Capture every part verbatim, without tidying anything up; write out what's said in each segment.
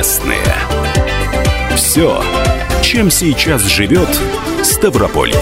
Местные. Все, чем сейчас живет Ставрополье.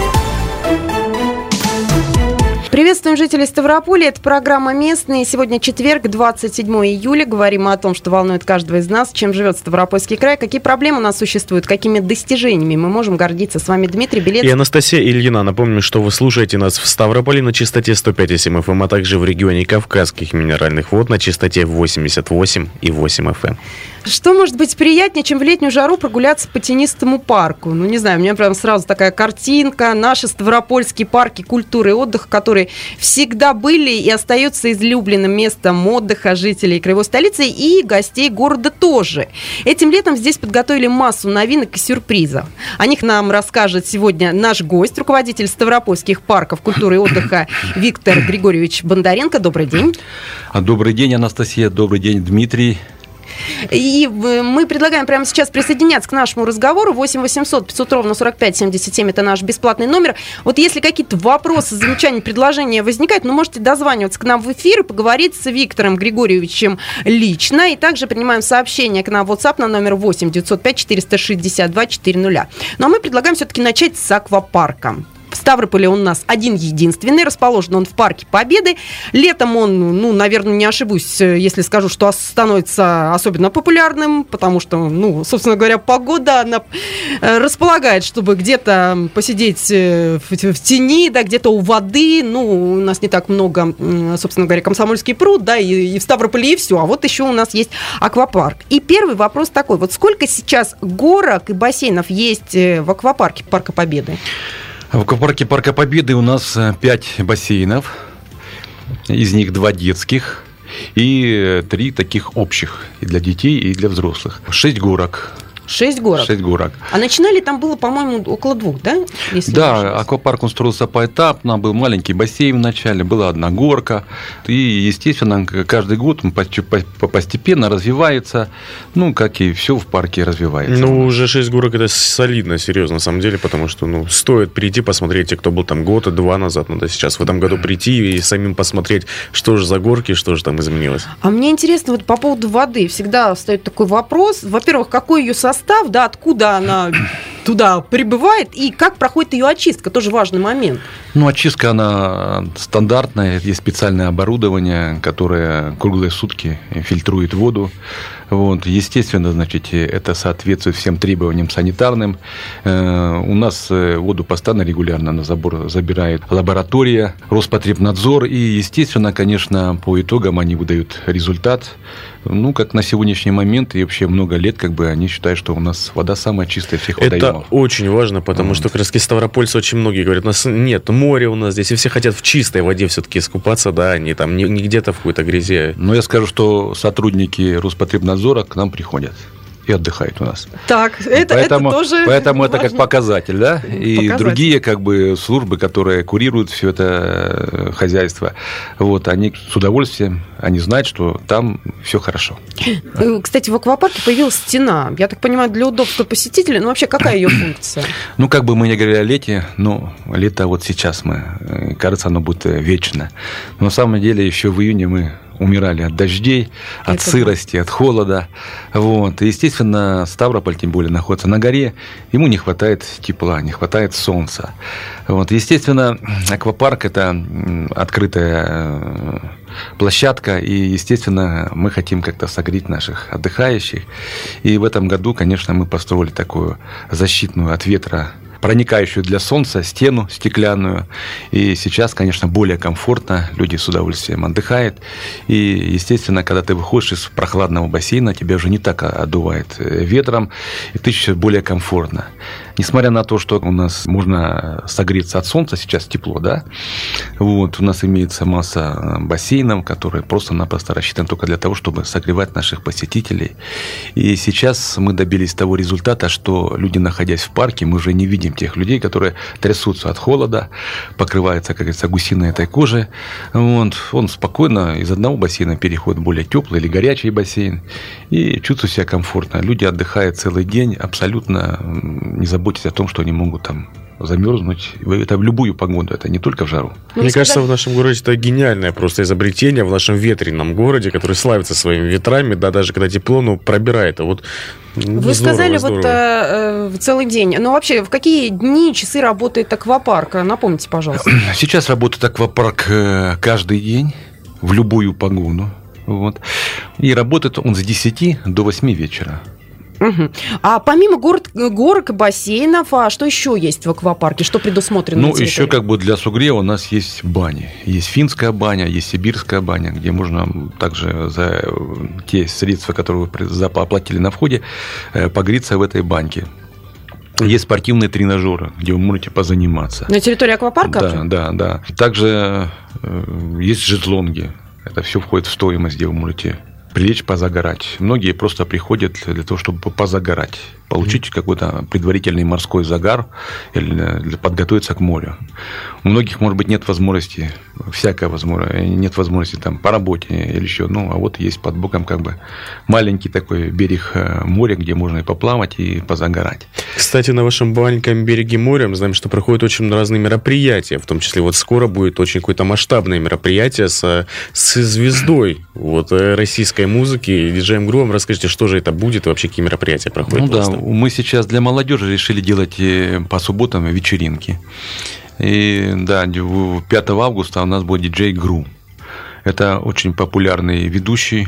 Приветствуем жителей Ставрополя. Это программа «Местные». Сегодня четверг, двадцать седьмого июля. Говорим о том, что волнует каждого из нас, чем живет Ставропольский край, какие проблемы у нас существуют, какими достижениями мы можем гордиться. С вами Дмитрий Белец. И Анастасия Ильина. Напомню, что вы слушаете нас в Ставрополе на частоте сто пять и семь эф эм, а также в регионе Кавказских минеральных вод на частоте восемьдесят восемь и восемь эф эм. Что может быть приятнее, чем в летнюю жару прогуляться по тенистому парку? Ну, не знаю, у меня прям сразу такая картинка. Наши ставропольские парки культуры и отдыха, которые всегда были и остаются излюбленным местом отдыха жителей краевой столицы и гостей города тоже. Этим летом здесь подготовили массу новинок и сюрпризов. О них нам расскажет сегодня наш гость, руководитель Ставропольских парков культуры и отдыха Виктор Григорьевич Бондаренко. Добрый день. Добрый день, Анастасия. Добрый день, Дмитрий. И мы предлагаем прямо сейчас присоединяться к нашему разговору. восемь восемьсот пятьсот ровно сорок пять семьдесят семь. Это наш бесплатный номер. Вот если какие-то вопросы, замечания, предложения возникают, ну, можете дозваниваться к нам в эфир и поговорить с Виктором Григорьевичем лично. И также принимаем сообщения к нам в WhatsApp на номер восемь девятьсот пять четыреста шестьдесят два четыреста. Ну, а мы предлагаем все-таки начать с аквапарка. В Ставрополе он у нас один единственный, расположен он в Парке Победы. Летом он, ну, наверное, не ошибусь, если скажу, что становится особенно популярным, потому что, ну, собственно говоря, погода, она располагает, чтобы где-то посидеть в, в тени, да, где-то у воды. Ну, у нас не так много, собственно говоря, Комсомольский пруд, да, и, и в Ставрополе, и все. А вот еще у нас есть аквапарк. И первый вопрос такой, вот сколько сейчас горок и бассейнов есть в аквапарке Парка Победы? В аквапарке Парка Победы у нас пять бассейнов, из них два детских и три таких общих, и для детей, и для взрослых. Шесть горок. Шесть горок? Шесть горок. А начинали там было, по-моему, около двух, да? Если да, аквапарк он строился поэтапно, был маленький бассейн вначале, была одна горка, и, естественно, каждый год он постепенно развивается, ну, как и все в парке развивается. Ну, уже шесть горок – это солидно, серьезно, на самом деле, потому что, ну, стоит прийти, посмотреть, те, кто был там год-два назад, надо сейчас в этом году прийти и самим посмотреть, что же за горки, что же там изменилось. А мне интересно, вот по поводу воды всегда встает такой вопрос. Во-первых, какой ее состав? Да, откуда она туда прибывает и как проходит ее очистка, тоже важный момент. Ну, очистка, она стандартная, есть специальное оборудование, которое круглые сутки фильтрует воду. Вот. Естественно, значит, это соответствует всем требованиям санитарным. У нас воду постоянно, регулярно на забор забирает лаборатория, Роспотребнадзор, и, естественно, конечно, по итогам они выдают результат. Ну, как на сегодняшний момент, и вообще много лет, как бы они считают, что у нас вода самая чистая всех водоемов. Это очень важно, потому mm. что как раз ставропольцы очень многие говорят, у нас нет моря у нас здесь, и все хотят в чистой воде все-таки искупаться, да, не там не, не где-то в какой-то грязи. Но я скажу, что сотрудники Роспотребнадзора к нам приходят и отдыхает у нас. Так, это, поэтому, это тоже Поэтому важно. Это как показатель, да? И показатель. Другие как бы службы, которые курируют все это хозяйство, вот, они с удовольствием, они знают, что там все хорошо. Кстати, в аквапарке появилась стена. Я так понимаю, для удобства посетителей, но вообще какая ее функция? Ну, как бы мы не говорили о лете, но лето вот сейчас мы, кажется, оно будет вечно. Но на самом деле еще в июне мы умирали от дождей, от Это сырости, да. от холода. Вот. И, естественно, Ставрополь, тем более, находится на горе, ему не хватает тепла, не хватает солнца. Вот. Естественно, аквапарк – это открытая площадка, и, естественно, мы хотим как-то согреть наших отдыхающих. И в этом году, конечно, мы построили такую защитную от ветра, проникающую для солнца стену стеклянную. И сейчас, конечно, более комфортно, люди с удовольствием отдыхают. И, естественно, когда ты выходишь из прохладного бассейна, тебя уже не так отдувает ветром, и ты чувствуешь более комфортно. Несмотря на то, что у нас можно согреться от солнца, сейчас тепло, да, вот, у нас имеется масса бассейнов, которые просто-напросто рассчитаны только для того, чтобы согревать наших посетителей. И сейчас мы добились того результата, что люди, находясь в парке, мы уже не видим тех людей, которые трясутся от холода, покрываются, как говорится, гусиной этой кожей. Вот. Он спокойно из одного бассейна переходит в более теплый или горячий бассейн и чувствует себя комфортно. Люди отдыхают целый день, абсолютно не заботясь о том, что они могут там замерзнуть. Это в любую погоду, это не только в жару. Ну, Мне кажется, сказали... в нашем городе это гениальное просто изобретение, в нашем ветреном городе, который славится своими ветрами, да, даже когда тепло, ну, пробирает. А вот Вы здорово, сказали здорово. вот э, целый день. Но вообще, в какие дни, часы работает аквапарк? Напомните, пожалуйста. Сейчас работает аквапарк каждый день, в любую погоду. Вот. И работает он с десяти до восьми вечера. Угу. А помимо гор, горок и бассейнов, а что еще есть в аквапарке? Что предусмотрено? Ну, еще как бы для согрева у нас есть бани. Есть финская баня, есть сибирская баня, где можно также за те средства, которые вы оплатили на входе, погреться в этой баньке. Есть спортивные тренажеры, где вы можете позаниматься. На территории аквапарка? Да, да, да. Также есть шезлонги. Это все входит в стоимость, где вы можете прилечь позагорать. Многие просто приходят для того, чтобы позагорать, получить mm-hmm. какой-то предварительный морской загар или подготовиться к морю. У многих, может быть, нет возможности, всякая возможность, нет возможности там по работе или еще, ну, а вот есть под боком как бы маленький такой берег моря, где можно и поплавать, и позагорать. Кстати, на вашем маленьком береге моря мы знаем, что проходят очень разные мероприятия, в том числе вот скоро будет очень какое-то масштабное мероприятие с, с звездой вот, российской музыки, диджеем Грувом. Расскажите, что же это будет и вообще какие мероприятия проходят? Ну да, мы сейчас для молодежи решили делать по субботам вечеринки. И да, пятого августа у нас будет диджей Гру. Это очень популярный ведущий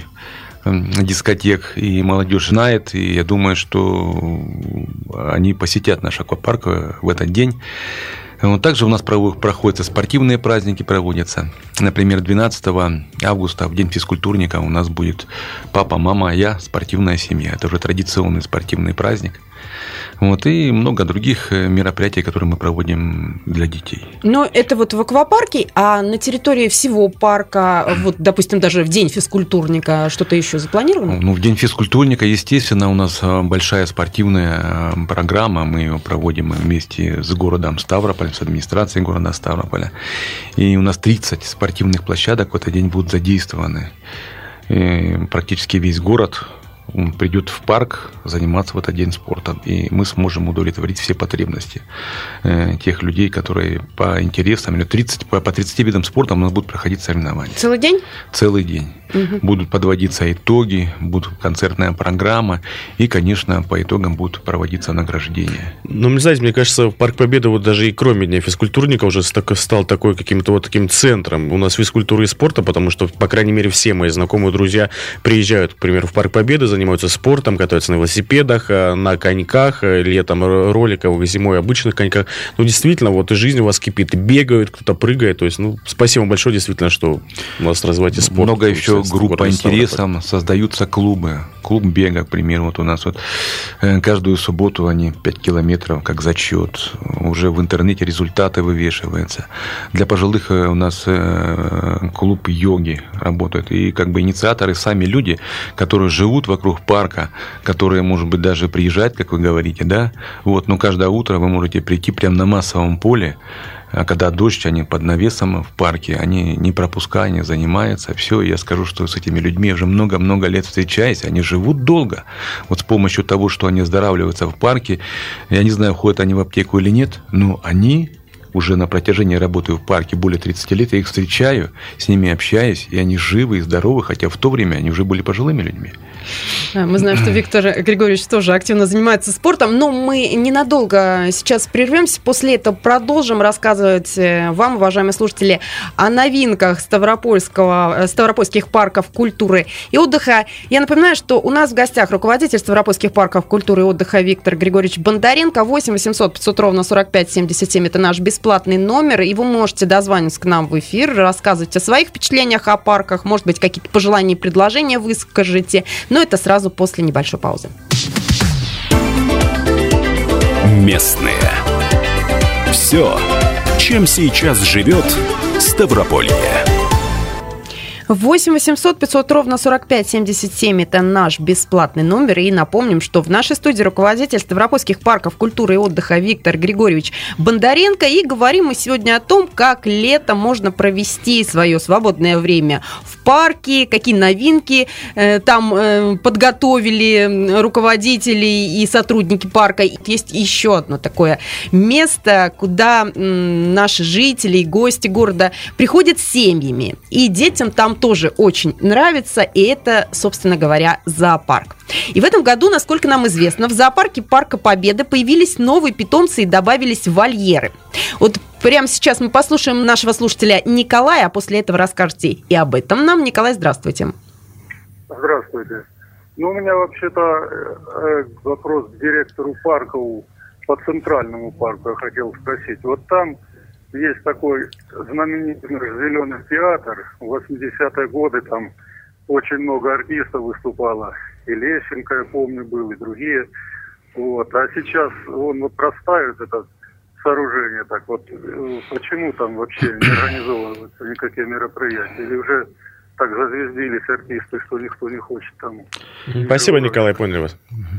дискотек, и молодежь знает, и я думаю, что они посетят наш аквапарк в этот день. Также у нас проходят спортивные праздники, проводятся. Например, двенадцатого августа, в день физкультурника, у нас будет папа, мама, я, спортивная семья. Это уже традиционный спортивный праздник. Вот, и много других мероприятий, которые мы проводим для детей. Но это вот в аквапарке, а на территории всего парка, вот, допустим, даже в день физкультурника что-то еще запланировано? Ну, в день физкультурника, естественно, у нас большая спортивная программа. Мы ее проводим вместе с городом Ставрополь, с администрацией города Ставрополя. И у нас тридцать спортивных площадок в этот день будут задействованы. И практически весь город придет в парк заниматься в этот день спортом, и мы сможем удовлетворить все потребности э, тех людей, которые по интересам, или тридцать, по, по тридцати видам спорта у нас будут проходить соревнования. Целый день? Целый день. Угу. Будут подводиться итоги, будет концертная программа, и, конечно, по итогам будут проводиться награждения. Ну, мне, знаете, мне кажется, Парк Победы вот даже и кроме Дня физкультурника уже стал такой каким-то вот таким центром у нас физкультуры и спорта, потому что, по крайней мере, все мои знакомые друзья приезжают, к примеру, в Парк Победы, занимаются спортом, катаются на велосипедах, на коньках, летом роликовых, зимой обычных коньках. Ну, действительно, вот и жизнь у вас кипит, и бегают, кто-то прыгает. То есть, ну, спасибо большое, действительно, что у вас развиваете спорт. Много еще групп по интересам, создаются клубы. Клуб бега, к примеру, вот у нас вот каждую субботу они пять километров, как зачет. Уже в интернете результаты вывешиваются. Для пожилых у нас клуб йоги работает. И как бы инициаторы сами люди, которые живут вокруг парка, которые, может быть, даже приезжают, как вы говорите, да, вот, но каждое утро вы можете прийти прямо на массовом поле, а когда дождь, они под навесом в парке, они не пропускают, они занимаются, все, и я скажу, что с этими людьми я уже много-много лет встречаюсь, они живут долго, вот с помощью того, что они оздоравливаются в парке, я не знаю, ходят они в аптеку или нет, но они уже на протяжении работы в парке более тридцати лет, я их встречаю, с ними общаюсь, и они живы и здоровы, хотя в то время они уже были пожилыми людьми. Мы знаем, что Виктор Григорьевич тоже активно занимается спортом, но мы ненадолго сейчас прервемся, после этого продолжим рассказывать вам, уважаемые слушатели, о новинках Ставропольского, Ставропольских парков культуры и отдыха. Я напоминаю, что у нас в гостях руководитель Ставропольских парков культуры и отдыха Виктор Григорьевич Бондаренко. Восемь восемьсот пятьсот ровно сорок пять семьдесят семь, это наш бесплатный номер, и вы можете дозвониться к нам в эфир, рассказывать о своих впечатлениях о парках, может быть, какие-то пожелания и предложения выскажите. Но это сразу после небольшой паузы. Местные. Все, чем сейчас живет Ставрополье. восемь восемьсот пятьсот ровно сорок пять семьдесят семь, это наш бесплатный номер. И напомним, что в нашей студии руководитель Ставропольских парков культуры и отдыха Виктор Григорьевич Бондаренко. И говорим мы сегодня о том, как летом можно провести свое свободное время в парке, какие новинки э, там э, подготовили руководители и сотрудники парка. Есть еще одно такое место, куда м, наши жители и гости города приходят с семьями. И детям там тоже очень нравится, и это, собственно говоря, зоопарк. И в этом году, насколько нам известно, в зоопарке Парка Победы появились новые питомцы и добавились вольеры. Вот прямо сейчас мы послушаем нашего слушателя Николая, а после этого расскажете и об этом нам. Николай, здравствуйте. Здравствуйте. Ну, у меня вообще-то э, вопрос к директору парка, по Центральному парку я хотел спросить. Вот там есть такой знаменитый зеленый театр. В восьмидесятые годы там очень много артистов выступало. И Лещенко, я помню, был, и другие. Вот. А сейчас он вот простаивает, это сооружение. Так вот, почему там вообще не организовываются никакие мероприятия? Или уже так зазвездились артисты, что никто не хочет там? Спасибо, Николай, поняли вас.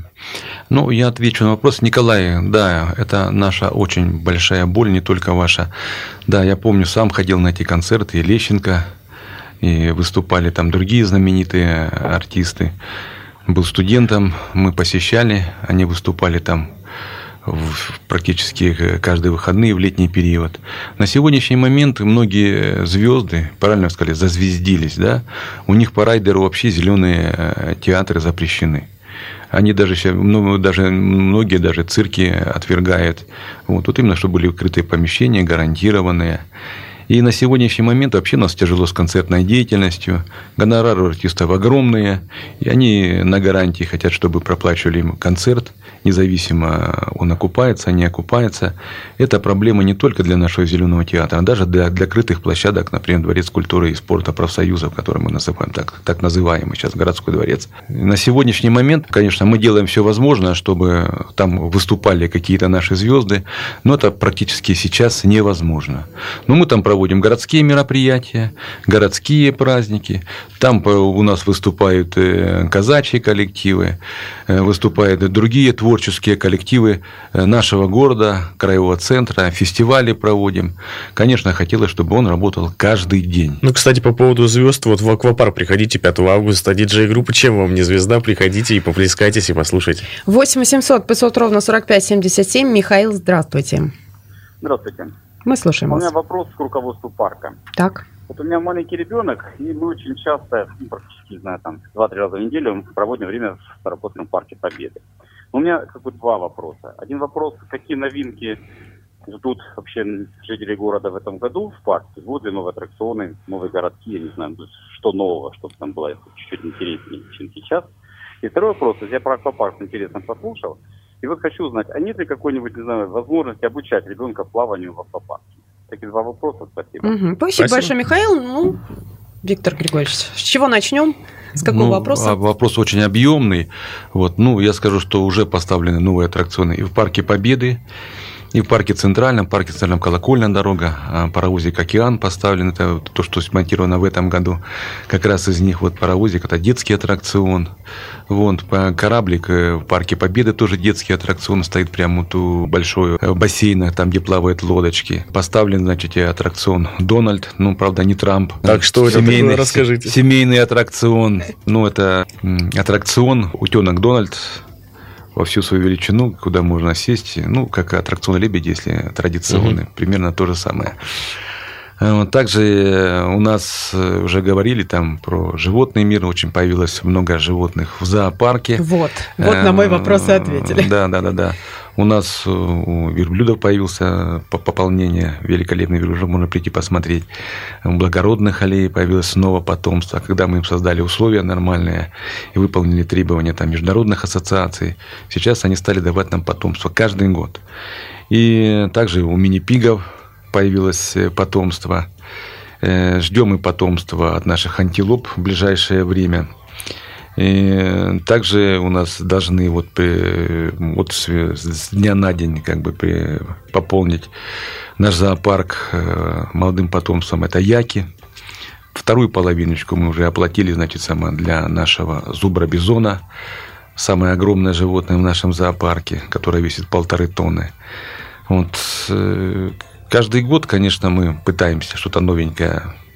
Ну, я отвечу на вопрос. Николай, да, это наша очень большая боль, не только ваша. Да, я помню, сам ходил на эти концерты, и Лещенко, и выступали там другие знаменитые артисты. Был студентом, мы посещали, они выступали там в практически каждые выходные в летний период. На сегодняшний момент многие звезды, правильно сказали, зазвездились, да? У них по райдеру вообще зеленые театры запрещены. Они даже, ну, даже многие даже цирки отвергают. Вот, вот именно, чтобы были открытые помещения, гарантированные. И на сегодняшний момент вообще у нас тяжело с концертной деятельностью. Гонорары у артистов огромные. И они на гарантии хотят, чтобы проплачивали им концерт. Независимо, он окупается, не окупается. Это проблема не только для нашего зеленого театра, а даже для, для крытых площадок, например, Дворец культуры и спорта профсоюзов, который мы называем так, так называемый сейчас городской дворец. На сегодняшний момент, конечно, мы делаем все возможное, чтобы там выступали какие-то наши звезды, но это практически сейчас невозможно. Но мы там проводим городские мероприятия, городские праздники. Там у нас выступают казачьи коллективы, выступают другие творческие творческие коллективы нашего города, краевого центра, фестивали проводим. Конечно, хотелось, чтобы он работал каждый день. Ну, кстати, по поводу звезд, вот в аквапарк приходите пятого августа, диджей-группа «Чем вам не звезда?» Приходите и поплескайтесь, и послушайте. восемь восемьсот пятьсот ровно сорок пять семьдесят семь. Михаил, здравствуйте. Здравствуйте. Мы слушаем У вас. меня вопрос к руководству парка. Так. Вот у меня маленький ребенок, и мы очень часто, ну, практически, не знаю, там, два-три раза в неделю проводим время в Старопольском парке Победы. У меня как бы два вопроса. Один вопрос, какие новинки ждут вообще жители города в этом году в парке? Будут ли новые аттракционы, новые городки, я не знаю, что нового, чтобы там было чуть-чуть интереснее, чем сейчас. И второй вопрос, я про аквапарк интересно послушал, и вот хочу узнать, а нет ли какой-нибудь, не знаю, возможности обучать ребенка плаванию в аквапарке? Такие два вопроса, спасибо. Угу. Спасибо, спасибо большое, Михаил. Ну, Виктор Григорьевич, с чего начнем? С какого ну, вопроса? Вопрос очень объемный. Вот, ну, я скажу, что уже поставлены новые аттракционы и в Парке Победы, и в парке Центральном, в парке Центральном Колокольная дорога, паровозик «Океан» поставлен, это то, что смонтировано в этом году. Как раз из них вот паровозик, это детский аттракцион. Вот, кораблик в парке Победы тоже детский аттракцион, стоит прямо вот у большого бассейна, там, где плавают лодочки. Поставлен, значит, аттракцион «Дональд», ну, правда, не Трамп. Так что семейный, это, расскажите. Семейный аттракцион, ну, это аттракцион «Утенок Дональд», во всю свою величину, куда можно сесть, ну, как аттракцион «Лебеди», если традиционный, угу. Примерно то же самое. Также у нас уже говорили там про животный мир, очень появилось много животных в зоопарке. Вот, вот на мой вопрос и ответили. Да, да, да, да. У нас у верблюдов появился пополнение, великолепный верблюд, можно прийти посмотреть. У благородных аллей появилось снова потомство. Когда мы им создали условия нормальные и выполнили требования там, международных ассоциаций, сейчас они стали давать нам потомство каждый год. И также у мини-пигов появилось потомство. Ждем и потомство от наших антилоп в ближайшее время. И также у нас должны вот, при, вот с дня на день как бы при, пополнить наш зоопарк молодым потомством. Это яки. Вторую половиночку мы уже оплатили, значит, само для нашего зубра-бизона. Самое огромное животное в нашем зоопарке, которое весит полторы тонны. Вот. Каждый год, конечно, мы пытаемся что-то новенькое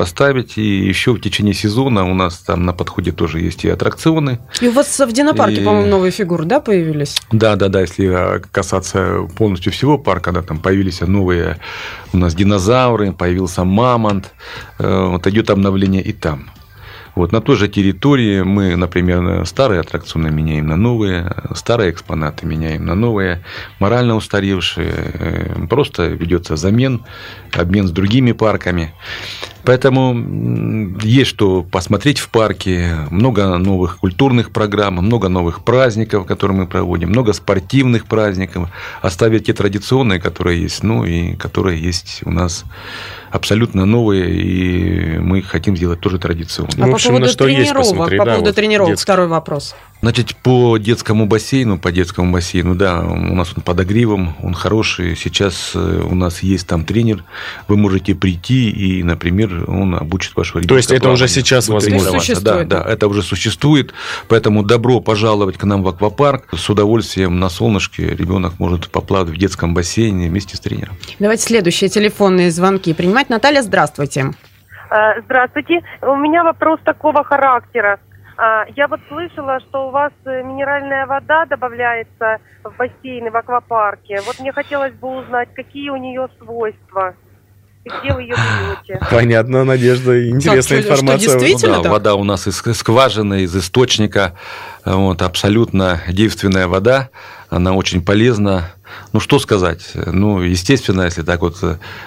поставить. И еще в течение сезона у нас там на подходе тоже есть и аттракционы. И у вас в Динопарке, и... по-моему, новые фигуры, да, появились? Да, да, да. Если касаться полностью всего парка, да, там появились новые у нас динозавры, появился мамонт. Вот идет обновление и там. Вот, на той же территории мы, например, старые аттракционы меняем на новые, старые экспонаты меняем на новые, морально устаревшие. Просто ведется замен, обмен с другими парками. Поэтому есть что посмотреть в парке, много новых культурных программ, много новых праздников, которые мы проводим, много спортивных праздников, оставить те традиционные, которые есть, ну и которые есть у нас абсолютно новые, и мы хотим сделать тоже традиционные. А ну, по поводу на тренировок, по да, поводу вот тренировок, детский. Второй вопрос. Значит, по детскому бассейну, по детскому бассейну, да, у нас он подогревом, он хороший. Сейчас у нас есть там тренер, вы можете прийти и, например, он обучит вашего ребенка. То есть это уже сейчас возможно? Да, да, это уже существует, поэтому добро пожаловать к нам в аквапарк. С удовольствием на солнышке ребенок может поплавать в детском бассейне вместе с тренером. Давайте следующие телефонные звонки принимать. Наталья, здравствуйте. Здравствуйте. У меня вопрос такого характера. Я вот слышала, что у вас минеральная вода добавляется в бассейны в аквапарке. Вот мне хотелось бы узнать, какие у нее свойства. Где вы ее берете? Понятно, Надежда, интересная так, информация. Что, действительно, ну, да, вода у нас из скважины, из источника, вот, абсолютно девственная вода, она очень полезна. Ну, что сказать? Ну, естественно, если так вот...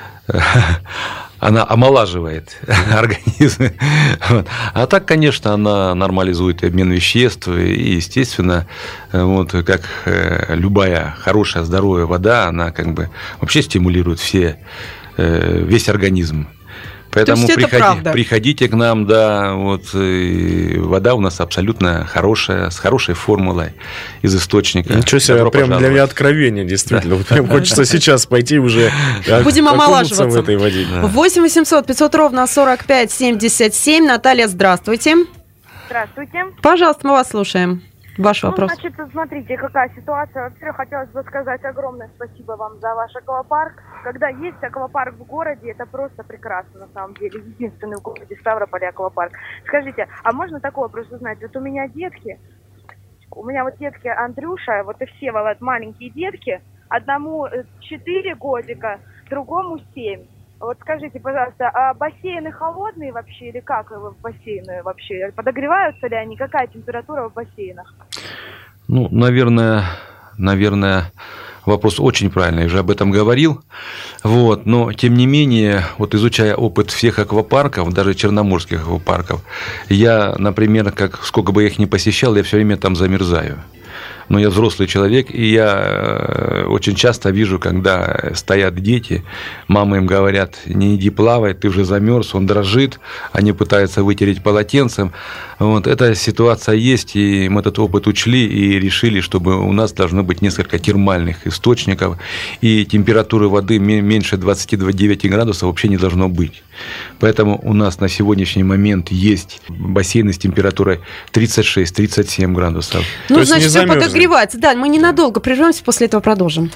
Она омолаживает организм. Вот. А так, конечно, она нормализует обмен веществ. И, естественно, вот, как любая хорошая, здоровая вода, она как бы вообще стимулирует все, весь организм. Поэтому приходи, приходите к нам, да, вот, вода у нас абсолютно хорошая, с хорошей формулой из источника. Ничего себе, добро прям пожаловать. Для меня откровение, действительно. Да. Вот прям хочется сейчас пойти уже будем омолаживаться в этой воде. восемь восемьсот пятьсот ровно сорок пять семьдесят семь. Наталья, здравствуйте. Здравствуйте. Пожалуйста, мы вас слушаем. Ваш вопрос. Ну, значит, смотрите, какая ситуация. Во-первых, хотелось бы сказать огромное спасибо вам за ваш аквапарк. Когда есть аквапарк в городе, это просто прекрасно, на самом деле. Единственный в городе Ставрополе аквапарк. Скажите, а можно такое просто узнать? Вот у меня детки, у меня вот детки Андрюша, вот и Всеволод, маленькие детки. Одному четыре годика, другому семь. Вот скажите, пожалуйста, а бассейны холодные вообще или как бассейны вообще? Подогреваются ли они? Какая температура в бассейнах? Ну, наверное, наверное, вопрос очень правильный, я уже об этом говорил. Вот, но, тем не менее, вот изучая опыт всех аквапарков, даже черноморских аквапарков, я, например, как, сколько бы я их ни посещал, я все время там замерзаю. Но я взрослый человек, и я очень часто вижу, когда стоят дети, мамы им говорят: не иди плавать, ты уже замерз, он дрожит, они пытаются вытереть полотенцем. Вот, эта ситуация есть, и мы этот опыт учли и решили, чтобы у нас должно быть несколько термальных источников, и температуры воды меньше двадцати девяти градусов вообще не должно быть. Поэтому у нас на сегодняшний момент есть бассейны с температурой тридцать шесть - тридцать семь градусов. Ну, то значит, все подогревается. Да, мы ненадолго прервемся, после этого продолжим.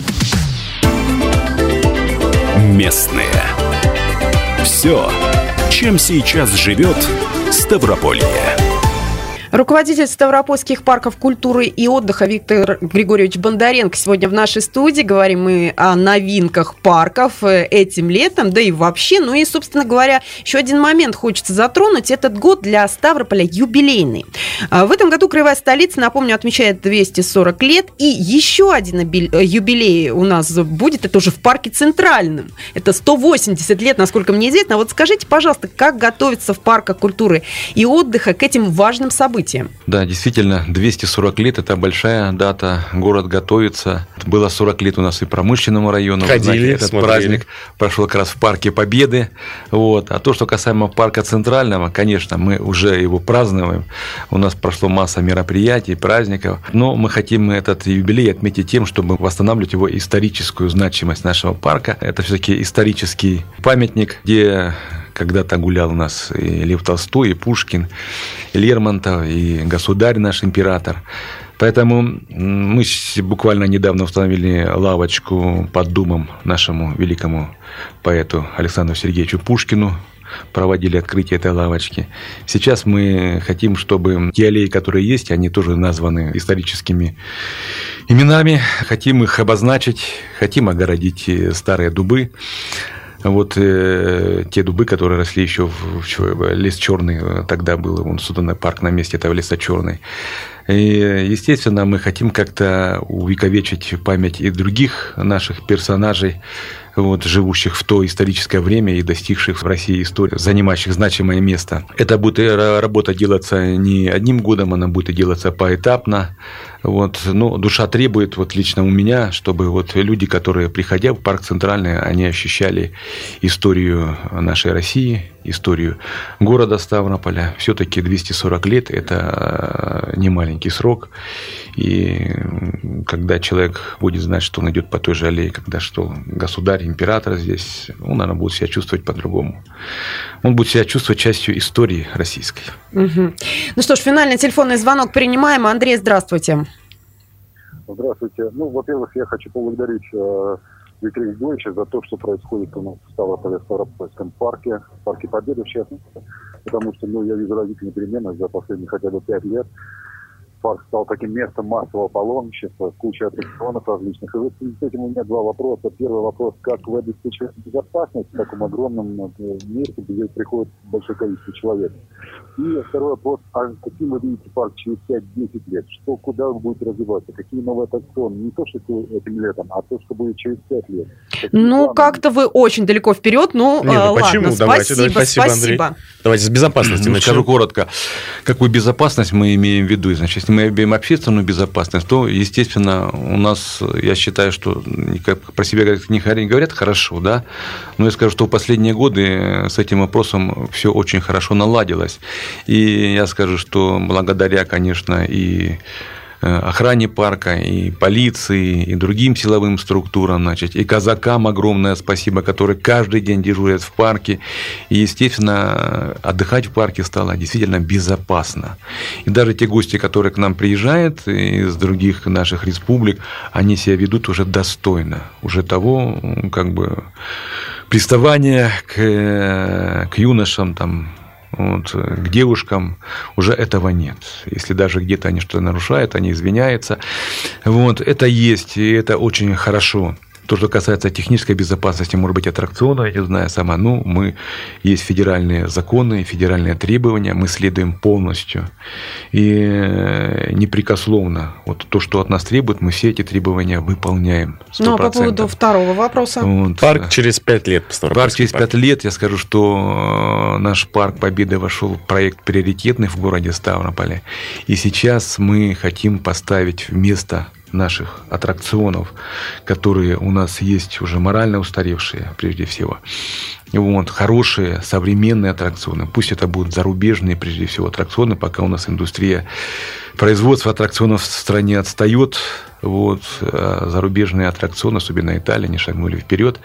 Местные. Все, чем сейчас живет Ставрополье. Руководитель Ставропольских парков культуры и отдыха Виктор Григорьевич Бондаренко сегодня в нашей студии. Говорим мы о новинках парков этим летом, да и вообще. Ну и, собственно говоря, еще один момент хочется затронуть. Этот год для Ставрополя юбилейный. В этом году краевая столица, напомню, отмечает двести сорок лет. И еще один юбилей у нас будет, это уже в парке Центральном. Это сто восемьдесят лет, насколько мне известно. Вот скажите, пожалуйста, как готовится в парках культуры и отдыха к этим важным событиям? Да, действительно, двести сорок лет – это большая дата, город готовится. Было сорок лет у нас и промышленному району. Ходили, знаете, этот смотрели. Праздник прошел как раз в Парке Победы. Вот. А то, что касаемо Парка Центрального, конечно, мы уже его празднуем. У нас прошло масса мероприятий, праздников. Но мы хотим этот юбилей отметить тем, чтобы восстанавливать его историческую значимость нашего парка. Это все-таки исторический памятник, где когда-то гулял у нас и Лев Толстой, и Пушкин, и Лермонтов, и государь наш император. Поэтому мы буквально недавно установили лавочку под домом нашему великому поэту Александру Сергеевичу Пушкину. проводили открытие этой лавочки. Сейчас мы хотим, чтобы те аллеи, которые есть, они тоже названы историческими именами. Хотим их обозначить, хотим огородить старые дубы. Вот э, те дубы, которые росли еще в, в лес Черный, тогда был он создан парк на месте этого леса Черный. И, естественно, мы хотим как-то увековечить память и других наших персонажей, вот, живущих в то историческое время и достигших в России истории, занимающих значимое место. Это будет работа делаться не одним годом, она будет делаться поэтапно. Вот. Но душа требует, вот лично у меня, чтобы вот люди, которые, приходя в парк Центральный, они ощущали историю нашей России, историю города Ставрополя. Все-таки двести сорок лет – это не маленький срок. И когда человек будет знать, что он идет по той же аллее, когда что государь, император здесь, он, наверное, будет себя чувствовать по-другому. Он будет себя чувствовать частью истории российской. Угу. Ну что ж, финальный телефонный звонок принимаем. Андрей, здравствуйте. Здравствуйте. Ну, во-первых, я хочу поблагодарить э, Виктора Григорьевича за то, что происходит у нас в Ставрополе, в Ставропольском парке, в парке Победы, в частности, потому что, ну, я вижу разительные перемены за последние хотя бы пять лет. Парк стал таким местом массового паломничества, куча аттракционов различных. И вот с этим у меня два вопроса. Первый вопрос, как вы обеспечиваете безопасность в таком огромном месте, где приходит большое количество человек? И второй вопрос, а каким вы видите парк через пять-десять лет? Что, куда он будет развиваться? Какие новые аттракционы? Не то, что этим летом, а то, что будет через пять лет. Какие ну, планы? как-то вы очень далеко вперед, ну, Не, ну ладно, почему? спасибо, Давайте, давайте, спасибо, спасибо. Андрей. Давайте с безопасности Ну, начнем. скажу коротко. Какую безопасность мы имеем в виду? Значит, если мы имеем общественную безопасность, то, естественно, у нас, я считаю, что про себя не говорят хорошо, да, но я скажу, что в последние годы с этим вопросом все очень хорошо наладилось. И я скажу, что благодаря, конечно, и охране парка, и полиции, и другим силовым структурам, значит, и казакам огромное спасибо, которые каждый день дежурят в парке. И, естественно, отдыхать в парке стало действительно безопасно. И даже те гости, которые к нам приезжают из других наших республик, они себя ведут уже достойно, уже того, как бы, приставания к, к юношам, там, вот, к девушкам уже этого нет. Если даже где-то они что-то нарушают, они извиняются. Вот, это есть, и это очень хорошо. То, что касается технической безопасности, может быть, аттракциона, я не знаю сама, ну, мы, есть федеральные законы, федеральные требования, мы следуем полностью и непрекословно. Вот то, что от нас требуют, мы все эти требования выполняем. сто процентов. Ну, а по поводу второго вопроса? Вот. Парк через пять лет. Парк через пять лет, я скажу, что наш парк Победы вошел в проект приоритетный в городе Ставрополе. И сейчас мы хотим поставить вместо наших аттракционов, которые у нас есть уже морально устаревшие, прежде всего. Вот, хорошие, современные аттракционы. Пусть это будут зарубежные, прежде всего, аттракционы, пока у нас индустрия производства аттракционов в стране отстает. Вот, а зарубежные аттракционы, особенно Италия, не шагнули вперед.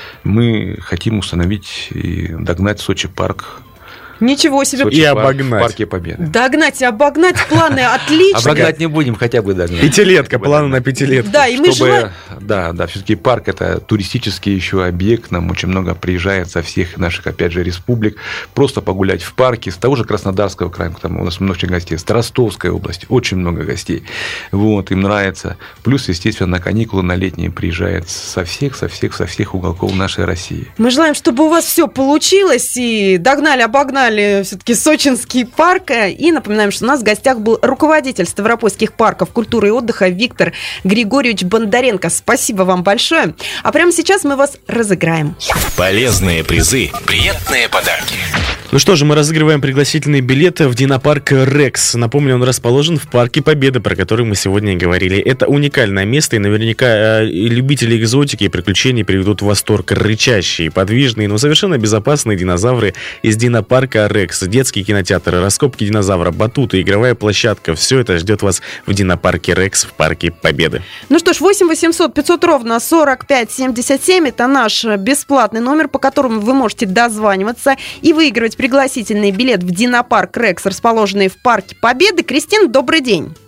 Мы хотим установить и догнать Сочи парк. Ничего себе. И обогнать. В парке Победы. Догнать и обогнать, планы отличные. Обогнать не будем, хотя бы догнать. Пятилетка, планы на пятилетку. Да, и мы Чтобы, желаем... да, да, все-таки парк – это туристический еще объект. Нам очень много приезжает со всех наших, опять же, республик. Просто погулять в парке. С того же Краснодарского края, там у нас много гостей. С Ростовской области очень много гостей. Вот, им нравится. Плюс, естественно, на каникулы, на летние приезжает со всех, со всех, со всех уголков нашей России. Мы желаем, чтобы у вас все получилось. И догнали, обогнали все-таки Сочинский парк. И напоминаем, что у нас в гостях был руководитель Ставропольских парков культуры и отдыха Виктор Григорьевич Бондаренко. Спасибо вам большое. А прямо сейчас мы вас разыграем. Полезные призы, приятные подарки. Ну что же, мы разыгрываем пригласительные билеты в динопарк «Рекс». Напомню, он расположен в парке Победы, про который мы сегодня и говорили. Это уникальное место, и наверняка э, и любители экзотики и приключений приведут в восторг рычащие, подвижные, но совершенно безопасные динозавры из динопарка «Рекс». Детский кинотеатр, раскопки динозавра, батуты, игровая площадка. Все это ждет вас в динопарке «Рекс» в парке Победы. Ну что ж, восемь восемьсот пятьсот ровно сорок пять семьдесят семь. Это наш бесплатный номер, по которому вы можете дозваниваться и выигрывать пригласительный билет в динопарк «Рекс», расположенный в парке Победы. Кристина, добрый день.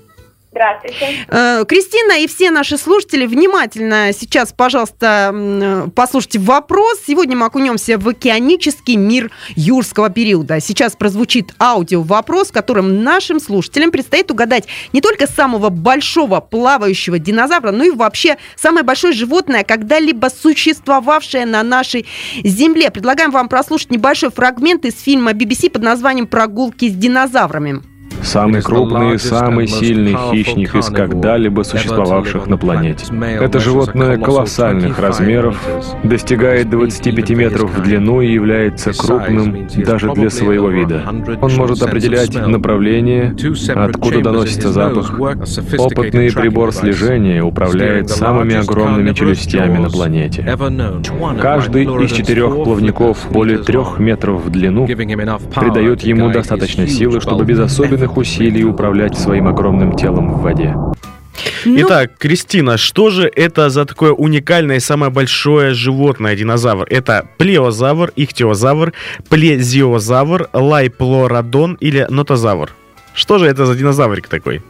Здравствуйте. Кристина и все наши слушатели, внимательно сейчас, пожалуйста, послушайте вопрос. Сегодня мы окунемся в океанический мир юрского периода. Сейчас прозвучит аудио-вопрос, в котором нашим слушателям предстоит угадать не только самого большого плавающего динозавра, но и вообще самое большое животное, когда-либо существовавшее на нашей Земле. Предлагаем вам прослушать небольшой фрагмент из фильма би би си под названием «Прогулки с динозаврами». Самый крупный и самый сильный хищник из когда-либо существовавших на планете. Это животное колоссальных размеров, достигает двадцати пяти метров в длину и является крупным даже для своего вида. Он может определять направление, откуда доносится запах. Опытный прибор слежения управляет самыми огромными челюстями на планете. Каждый из четырех плавников более трех метров в длину придает ему достаточно силы, чтобы без особенных усилий управлять своим огромным телом в воде. Итак, Кристина, что же это за такое уникальное и самое большое животное, динозавр? Это плеозавр, ихтиозавр, плезиозавр, лайплородон или нотозавр? Что же это за динозаврик такой?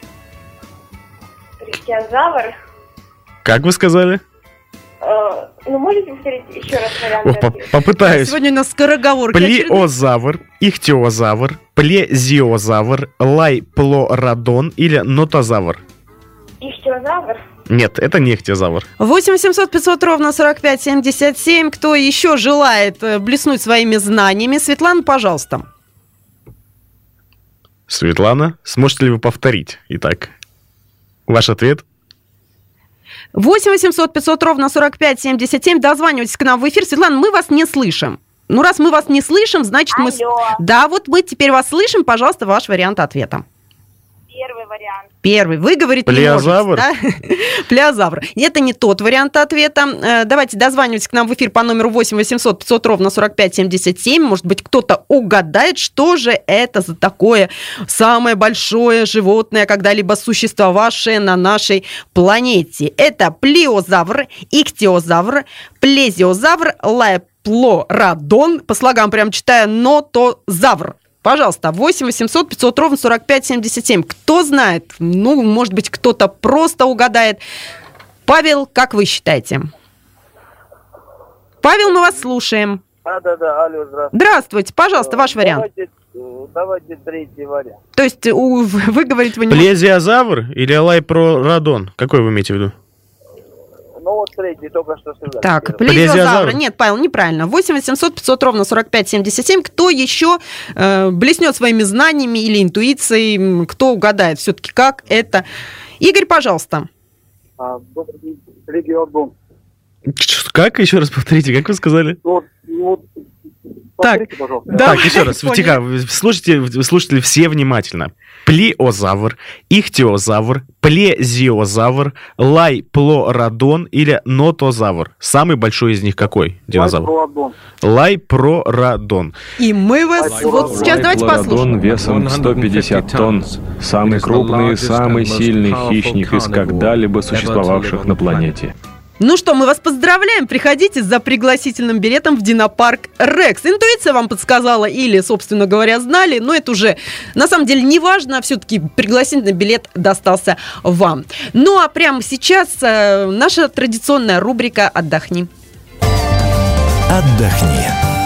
Ихтиозавр. Как вы сказали? Ну, можете повторить еще раз варианты? Попытаюсь. Сегодня у нас скороговорка. Плеозавр, ихтиозавр, плезиозавр, лайплородон или нотозавр? Ихтиозавр? Нет, это не ихтиозавр. восемь восемьсот пятьсот ровно сорок пять семьдесят семь. Кто еще желает блеснуть своими знаниями? Светлана, пожалуйста. Светлана, сможете ли вы повторить? Итак, ваш ответ? восемь восемьсот пятьсот ровно сорок пять семьдесят семь. Дозванивайтесь к нам в эфир. Светлана, мы вас не слышим. Ну, раз мы вас не слышим, значит мы... Алло. Да, вот мы теперь вас слышим. Пожалуйста, ваш вариант ответа. Первый вариант. Первый. Вы говорите... Плеозавр? Да? Плеозавр. Это не тот вариант ответа. Давайте дозванивайтесь к нам в эфир по номеру восемь восемьсот пятьсот ровно сорок пять семьдесят семь. Может быть, кто-то угадает, что же это за такое самое большое животное, когда-либо существовавшее на нашей планете. Это плеозавр, ихтиозавр, плезиозавр, лайплородон. По слогам прям читаю, нотозавр. Пожалуйста, восемь восемьсот пятьсот ровно сорок пять семьдесят семь. Кто знает? Ну, может быть, кто-то просто угадает. Павел, как вы считаете? Павел, мы вас слушаем. А, да, да, алло, здравствуйте. Здравствуйте, пожалуйста, ваш вариант. Давайте, давайте третий вариант. То есть, у, вы говорите... Вы не... Плезиозавр или лайплородон? Какой вы имеете в виду? Ну, вот третий, только что сказали. Так, плезиозавр. Нет, Павел, неправильно. восемь восемьсот пятьсот ровно сорок пять семьдесят семь. Кто еще э, блеснет своими знаниями или интуицией? Кто угадает все-таки, как это? Игорь, пожалуйста. А, Плезиозавр. Как? Еще раз повторите, как вы сказали? Вот, вот. Так, да, так, еще раз, тихо, слушайте, слушатели, все внимательно. Плеозавр, ихтиозавр, плезиозавр, лайплородон или нотозавр. Самый большой из них какой динозавр? Лайпрородон. Лайпрородон. И мы вас вот сейчас давайте послушаем. Весом сто пятьдесят тонн. Самый крупный и самый сильный хищник из когда-либо существовавших на планете. Ну что, мы вас поздравляем. Приходите за пригласительным билетом в Динопарк Рекс. Интуиция вам подсказала или, собственно говоря, знали, но это уже на самом деле не важно. Все-таки пригласительный билет достался вам. Ну а прямо сейчас э, наша традиционная рубрика «Отдохни». Отдохни.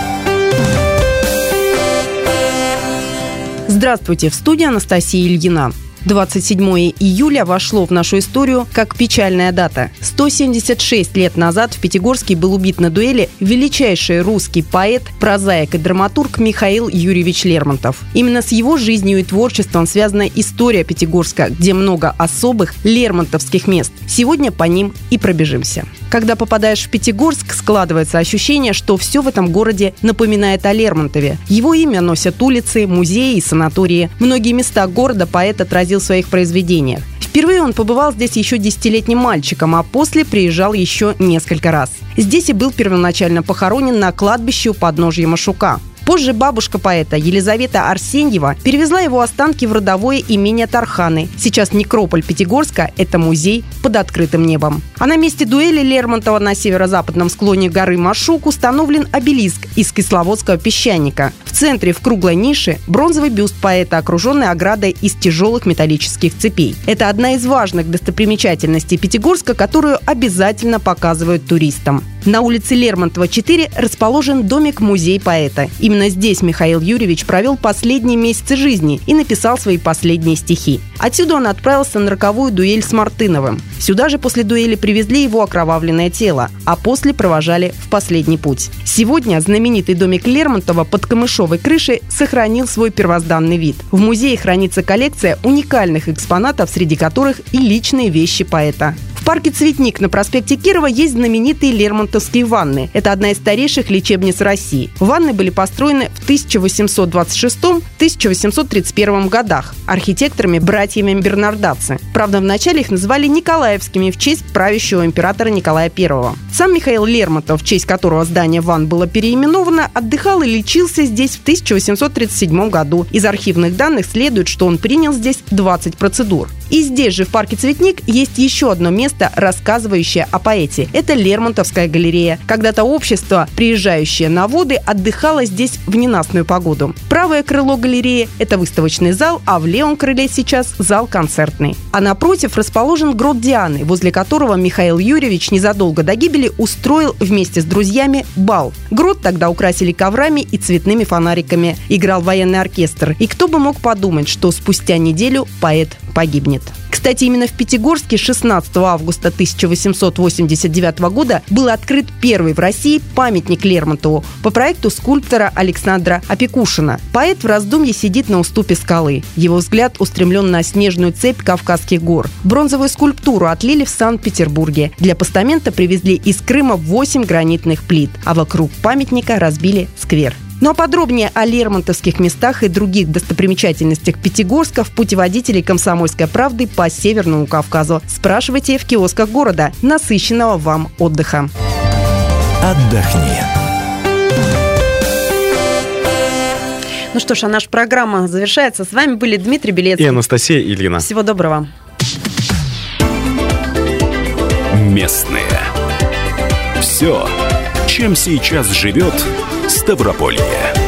Здравствуйте, в студии Анастасия Ильина. двадцать седьмое июля вошло в нашу историю как печальная дата. сто семьдесят шесть лет назад в Пятигорске был убит на дуэли величайший русский поэт, прозаик и драматург Михаил Юрьевич Лермонтов. Именно с его жизнью и творчеством связана история Пятигорска, где много особых лермонтовских мест. Сегодня по ним и пробежимся. Когда попадаешь в Пятигорск, складывается ощущение, что все в этом городе напоминает о Лермонтове. Его имя носят улицы, музеи и санатории. Многие места города поэт отразил в своих произведениях. Впервые он побывал здесь еще десятилетним мальчиком, а после приезжал еще несколько раз. Здесь и был первоначально похоронен на кладбище у подножья Машука. Позже бабушка поэта Елизавета Арсеньева перевезла его останки в родовое имение Тарханы. Сейчас некрополь Пятигорска – это музей под открытым небом. А на месте дуэли Лермонтова на северо-западном склоне горы Машук установлен обелиск из кисловодского песчаника. В В центре, в круглой нише, бронзовый бюст поэта, окруженный оградой из тяжелых металлических цепей. Это одна из важных достопримечательностей Пятигорска, которую обязательно показывают туристам. На улице Лермонтова, четыре расположен домик-музей поэта. Именно здесь Михаил Юрьевич провел последние месяцы жизни и написал свои последние стихи. Отсюда он отправился на роковую дуэль с Мартыновым. Сюда же после дуэли привезли его окровавленное тело, а после провожали в последний путь. Сегодня знаменитый домик Лермонтова под камышовой крышей сохранил свой первозданный вид. В музее хранится коллекция уникальных экспонатов, среди которых и личные вещи поэта. В парке «Цветник» на проспекте Кирова есть знаменитые лермонтовские ванны. Это одна из старейших лечебниц России. Ванны были построены в тысяча восемьсот двадцать шестом — тысяча восемьсот тридцать первом годах архитекторами братьями Бернардацци. Правда, вначале их называли Николаевскими в честь правящего императора Николая Первого. Сам Михаил Лермонтов, в честь которого здание ванн было переименовано, отдыхал и лечился здесь в тысяча восемьсот тридцать седьмом году. Из архивных данных следует, что он принял здесь двадцать процедур. И здесь же, в парке «Цветник», есть еще одно место, рассказывающее о поэте. Это Лермонтовская галерея. Когда-то общество, приезжающее на воды, отдыхало здесь в ненастную погоду. Правое крыло галереи – это выставочный зал, а в левом крыле сейчас зал концертный. А напротив расположен грот Дианы, возле которого Михаил Юрьевич незадолго до гибели устроил вместе с друзьями бал. Грот тогда украсили коврами и цветными фонариками. Играл военный оркестр. И кто бы мог подумать, что спустя неделю поэт погибнет. Кстати, именно в Пятигорске шестнадцатого августа тысяча восемьсот восемьдесят девятого года был открыт первый в России памятник Лермонтову по проекту скульптора Александра Опекушина. Поэт в раздумье сидит на уступе скалы. Его взгляд устремлен на снежную цепь Кавказских гор. Бронзовую скульптуру отлили в Санкт-Петербурге. Для постамента привезли из Крыма восемь гранитных плит, а вокруг памятника разбили сквер. Ну а подробнее о лермонтовских местах и других достопримечательностях Пятигорска в путеводителе «Комсомольской правды» по Северному Кавказу. Спрашивайте в киосках города, насыщенного вам отдыха. Отдохни. Ну что ж, а наша программа завершается. С вами были Дмитрий Белецкий и Анастасия Ильина. Всего доброго. Местные. Все, чем сейчас живет Ставрополье.